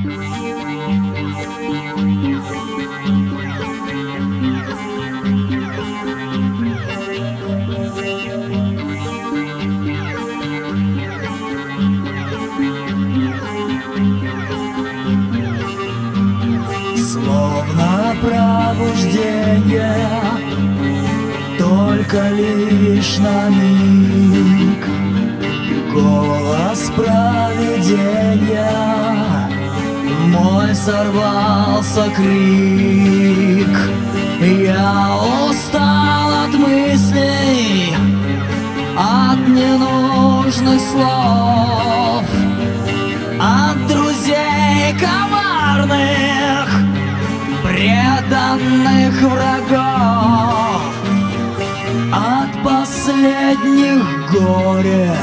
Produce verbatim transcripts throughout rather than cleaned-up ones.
Словно пробуждение, только лишь на миг. Голос провидения, в мой сорвался крик. Я устал от мыслей, от ненужных слов, от друзей коварных, преданных врагов, от последних горе,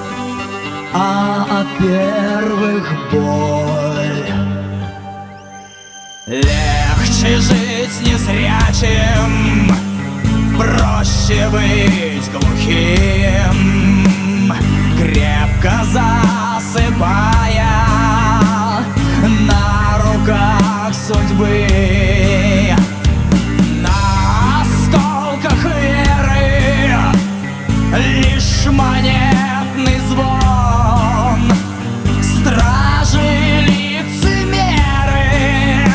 а от первых боль. Легче жить незрячим, проще быть глухим, крепко засыпая на руках судьбы. На осколках веры лишь монетный звон. Стражи лицемеры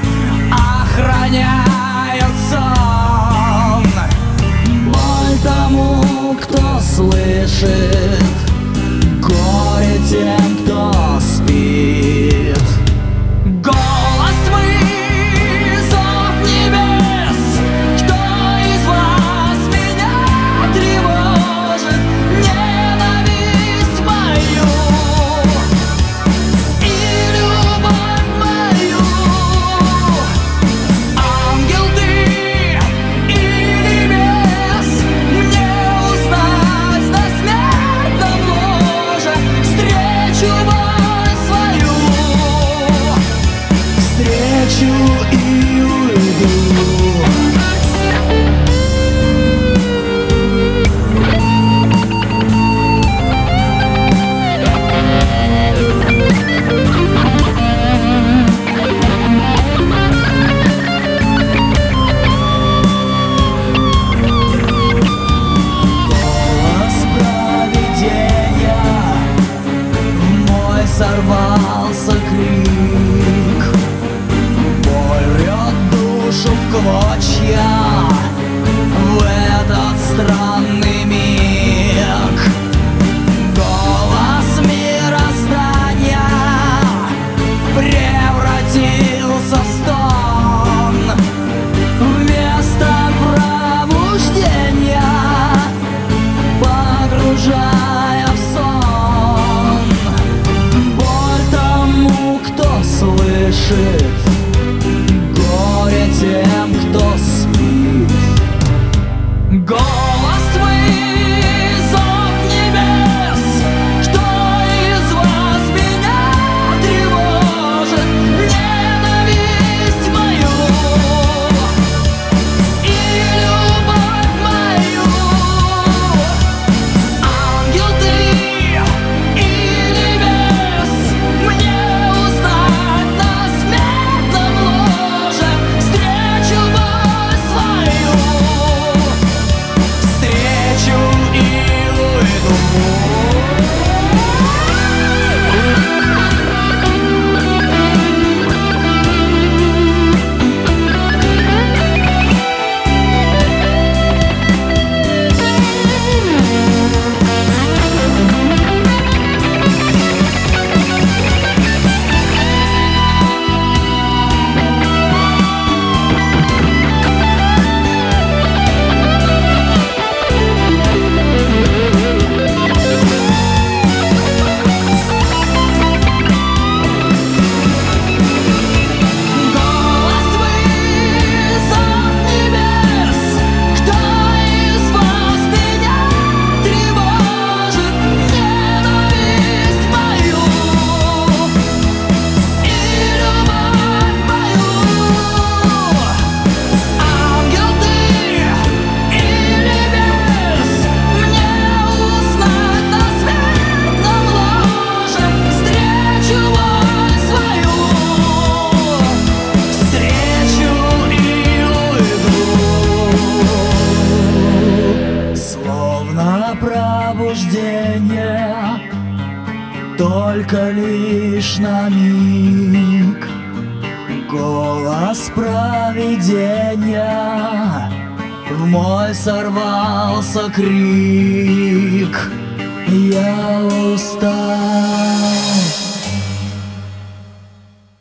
охраняют сон. Боль тому, кто слышит, горе тем, кто спит. Голос тьмы, зов небес, кто из вас меня тревожит? Не рождения, только лишь на миг. Голос провидения, в мой сорвался крик. Я устал.